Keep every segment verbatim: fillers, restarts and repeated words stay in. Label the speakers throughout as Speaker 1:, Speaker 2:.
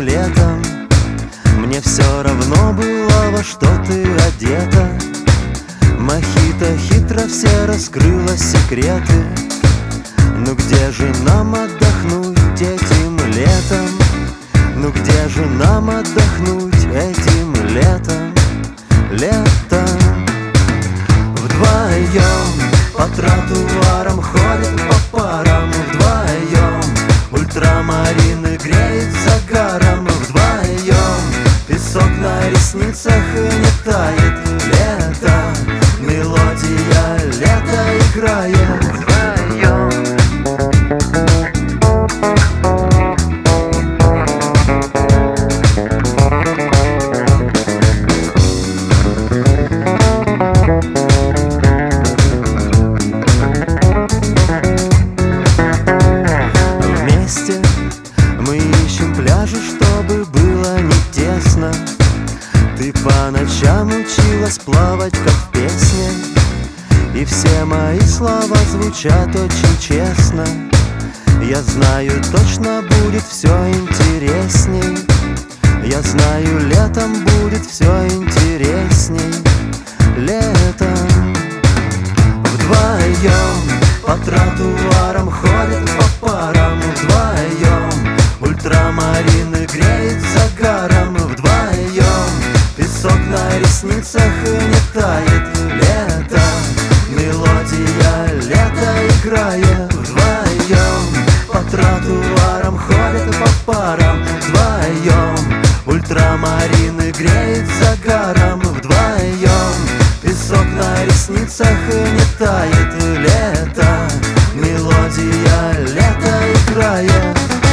Speaker 1: летом. Мне все равно было, во что ты одета. Мохито хитро все раскрыла секреты. Ну где же нам отдохнуть этим летом? Ну где же нам отдохнуть этим летом? Летом вдвоем по тротуарам ходят по парам. Вдвоем ультрамарины греет загаром. Вдвоем песок на ресницах и не тает. Лето, мелодия лета играет. Вдвоем мы ищем пляжи, чтобы было не тесно. Ты по ночам училась плавать, как в песне, и все мои слова звучат очень честно. Я знаю, точно будет все интересней. Я знаю, летом будет все интересней. Летом вдвоем по тротуарам ходят по парам. Вдвоем ультрамарины греет загаром. Вдвоем песок на ресницах и не тает. Лето, мелодия лета играет. Вдвоем по тротуарам ходят по парам. Вдвоем ультрамарины греет загаром. Вдвоем песок на ресницах и не тает. Лето, мелодия лета играет.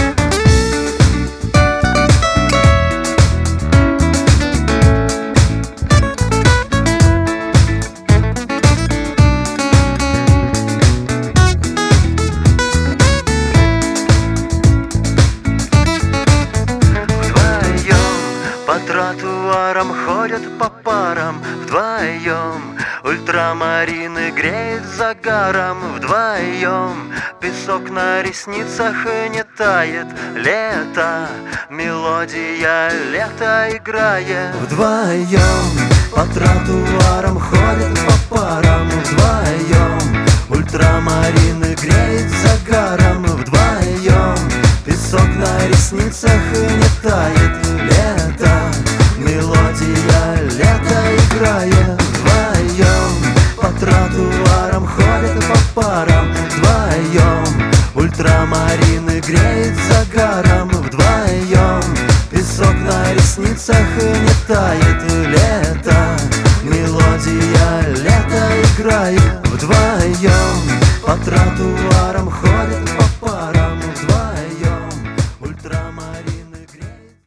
Speaker 1: По тротуарам ходят по парам. Вдвоем ультрамарины греет загаром. Вдвоем песок на ресницах и не тает. Лето, мелодия лета играет. Вдвоем по тротуарам ходят по парам. Вдвоем ультрамарины греет загаром. Вдвоем песок на ресницах и не тает. Лето, мелодия лета играет. Вдвоем по тротуарам ходят по парам. Вдвоем ультрамарины греет загаром. Вдвоем песок на ресницах и не тает. Лето, мелодия лета играет. Вдвоем по тротуарам ходят